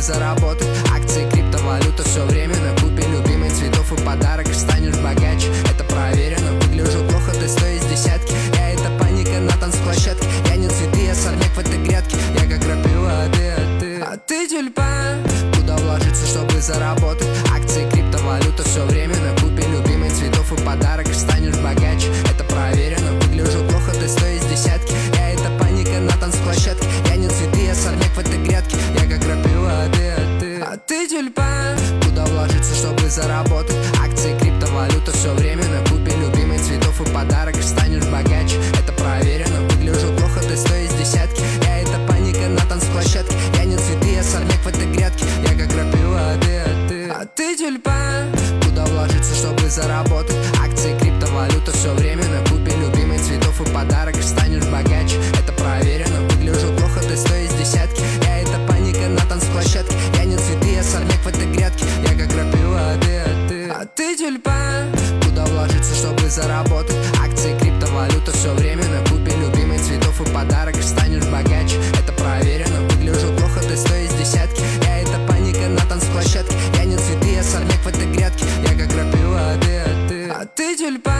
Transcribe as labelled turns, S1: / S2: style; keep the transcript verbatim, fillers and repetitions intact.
S1: заработать. Акции, криптовалюта, все время на купе любимых цветов и подарок. Станешь богаче, это проверено. Выгляжу плохо, ты сто из десятки. Я это паника на танцплощадке. Я не цветы, я сорняк в этой грядке. Я как крапива, а ты, а ты, а ты тюльпан. Куда вложиться, чтобы заработать? Акции, криптовалюта, все время на купе любимых цветов и подарок. Станешь богаче, это проверено. Выгляжу плохо, ты сто из десятки. Я это паника на танцплощадке. Я не цветы, я сорняк в этой грядке. Я как крапива, а ты, а ты, а ты тюльпан. Куда вложиться, чтобы заработать? Акции, криптовалюта, все время на купе любимых цветов и подарок. Станешь богаче, это проверено. Выгляжу плохо, ты сто из десятки. Я это паника на танцплощадке. Я не цветы, я сорняк в этой грядке. Я как крапива, а ты, а ты, а ты тюльпан. Куда вложиться, чтобы заработать? Акции, криптовалюта, все время на купе любимых цветов и подарок. Станешь богаче, это проверено. Выгляжу плохо, ты сто из десятки. Я это паника на танцплощадке. Я не цветы, я сорняк в этой грядке. Я как крапива, а ты, а ты, а ты тюльпан. Куда вложиться, чтобы заработать? Акции, криптовалюта, все время на купе любимых цветов и подарок. Станешь богаче, это проверено. Выгляжу плохо, ты сто из десятки. Я это паника на танцплощадке. Я не цветы, я сорняк в этой грядке. Я как крапива, а ты, а ты, а ты тюльпан.